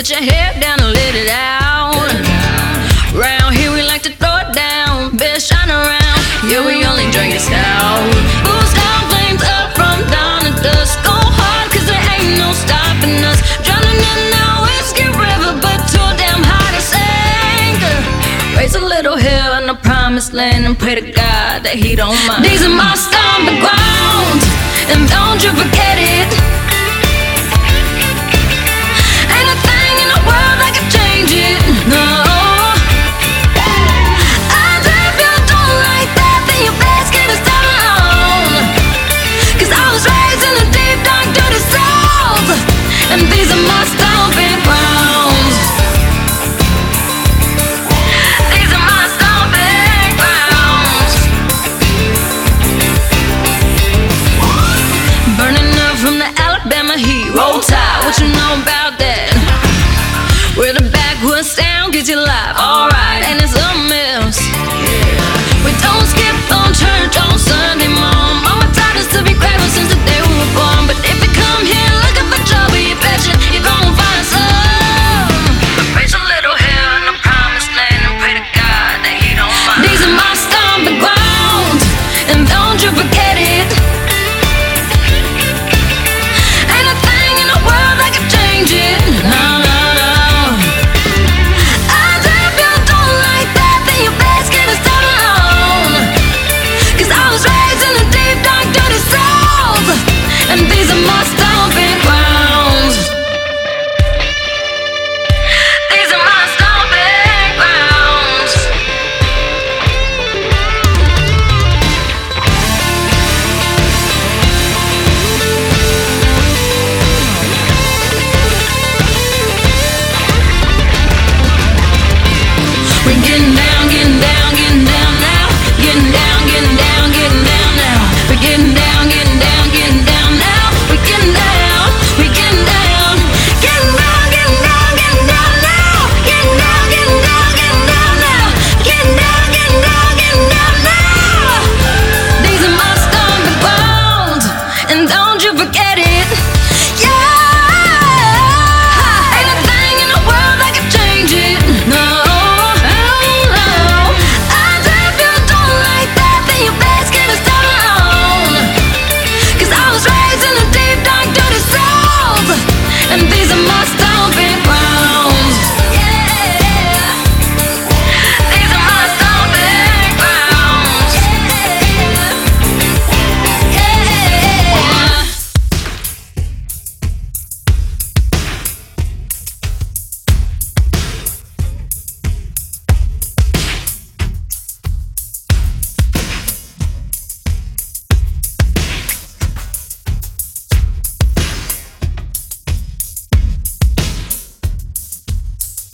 Let your hair down and let it out. Round here we like to throw it down. Best shine around. Yeah, we only drink it stout. Booze down, flames up from dawn to dusk. Go hard, cause there ain't no stopping us. Drowning in our whiskey river, but too damn high to sink. Raise a little hill in the promised land and pray to God that he don't mind. These are my stomping grounds, and don't you forget it. Ain't a thing in the world that can change it, no. And these are my stomping grounds. These are my stomping grounds. Burning up from the Alabama heat. Roll Tide, what you know about that? Where the backwoods sound gets you live, alright, and it's a mess. We don't skip on church on Sunday, Mom. Mama taught us to be grateful since the day we were born. But if you come here looking for trouble, you betcha you're gonna find some. Raise a little hell in the promised land and pray to God that he don't mind. These are my stomping grounds, and don't you forget it. Ain't a thing in the world that can change it, no, no, no. And if you don't like that, then you best get a start on. Cause I was raised in the deep, dark, dirty South, and these are my stomping grounds. These are my stomping grounds. We getting down.